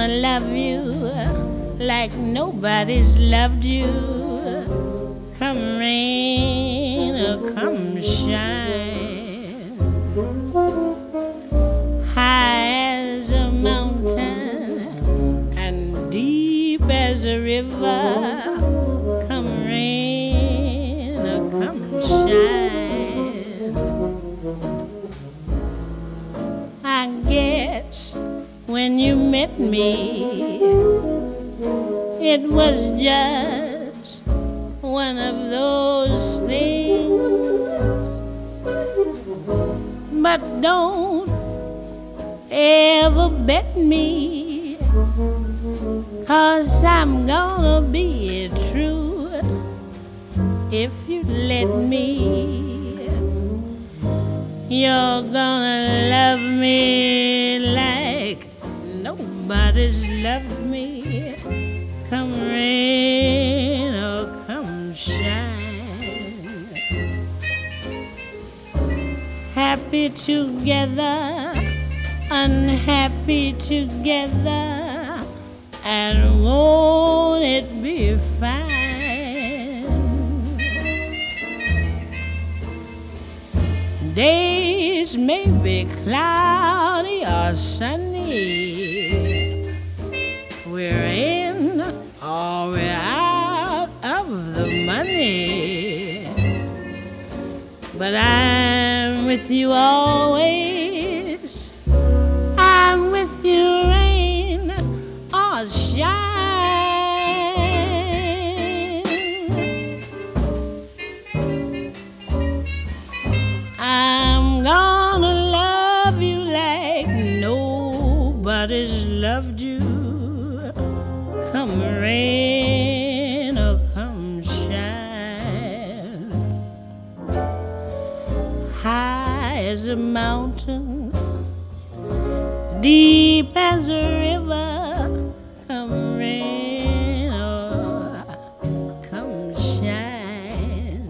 gonna love you like nobody's loved you. Come rain or come shine, high as a mountain and deep as a river. Come rain or come shine. I guess when you met me, it was just one of those things. But don't ever bet me, 'cause I'm gonna be true if you let me. You're gonna love me like nobody's loved me. Come rain or come shine. Happy together, unhappy together, and won't it be fine? Days may be cloudy or sunny, we're in or we're out of the money, but I'm with you always. I'm with you rain or shine. I'm gonna love you like nobody's loved you. Come rain or come shine, high as a mountain, deep as a river. Come rain or come shine.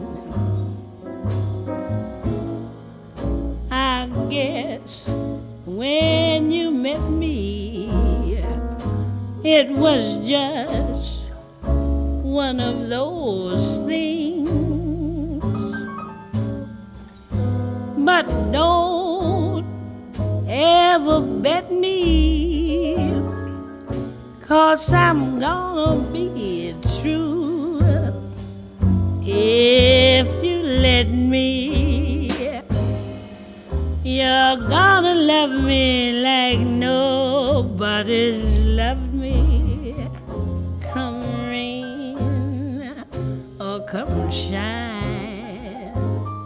I guess when you met me, it was just one of those things. But don't ever bet me, 'cause I'm gonna be true if you let me. You're gonna love me like nobody's loved me. Come rain or come shine.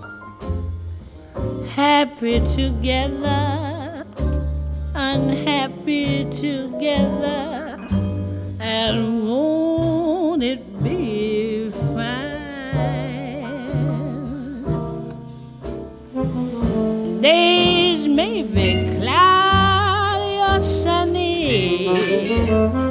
Happy together, unhappy together, and won't it be fine? Days may be cloudy or sunny,